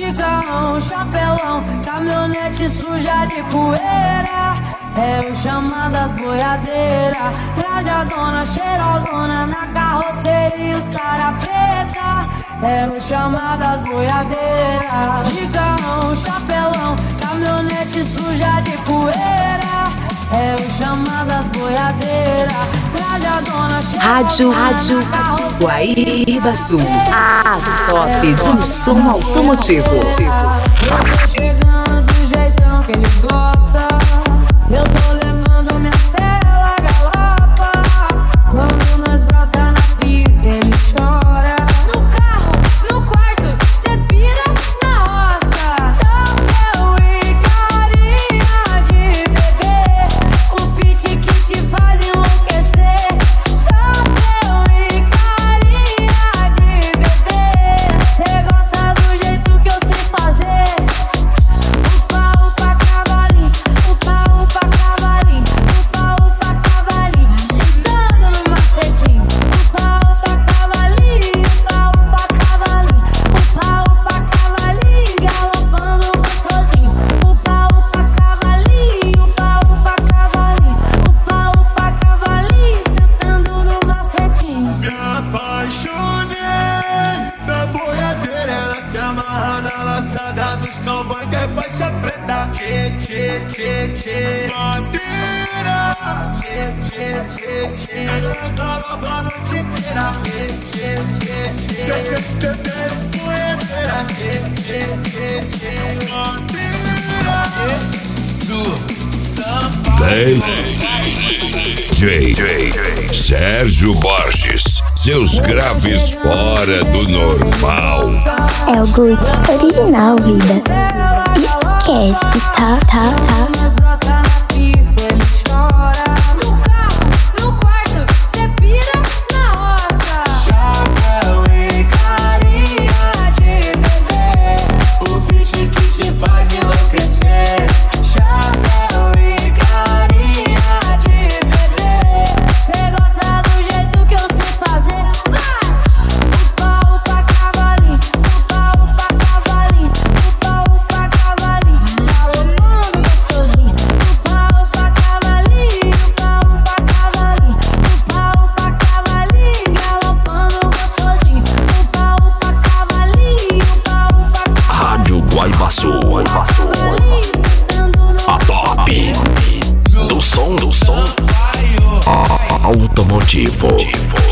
de carrão, chapelão, caminhonete suja de poeira. É o chama das boiadeiras, radiadona, cheirosona na carroceria, os cara preta. É o chama das boiadeiras. De carrão, chapelão, caminhonete suja de poeira. É o chama das boiadeiras, radiadona, Rádio Guaíba Sul, a top do som automotivo. Eu tô chegando do jeitão que eles gostam. Eu tô levando minha cela galopa. Quando nós brota na pista, ele chora. No carro, no quarto, cê pira na roça. Chapéu e carinha de bebê, o fit que te faz enlouquecer. Chapéu e carinha de bebê, cê gosta do jeito que eu sei fazer. Upa, upa, cavalinho, upa, upa, cavalinho, upa, upa, cavalinho, sentando no macetinho. Upa, upa, cavalinho, upa, upa, cavalinho, upa, upa, cavalinho, galopando gostosinho. Upa, upa, cavalinho, upa, upa, cavalinho, upa, upa, cavalinho, sentando no macetinho. Me apaixonei da boiadeira, ela se amarra na laçada dos cowboy que é faixa preta. Tchê, tchê, tchê, tchê, bandeira. Tchê, tchê, tchê, tchê, ela galopa a noite inteira. Tchê, tchê, tchê, tchê, boiadeira. Tchê, tchê, tchê, tchê, bandeira. Do samba. DJ Sérgio Borges, seus graves fora do normal. É o Good original, vida. Esquece, tá. Nós brota na pista, ele chora. No carro, no quarto, cê pira na roça. Chapéu e carinha de bebê, o fit que te faz enlouquecer. Chapéu e carinha de bebê, Cê gosta do jeito que eu sei fazer. Vai! Upa, upa, cavalinho, upa, upa, cavalinho, upa, upa, cavalinho, galopando gostosinho. Upa, upa, cavalinho, upa, upa, cavalinho, upa, upa, cavalinho, galopando gostosinho. Upa, upa, cavalinho, upa, upa, Rádio Guaíba Sul, cavalinho, sentando no a top do som automotivo.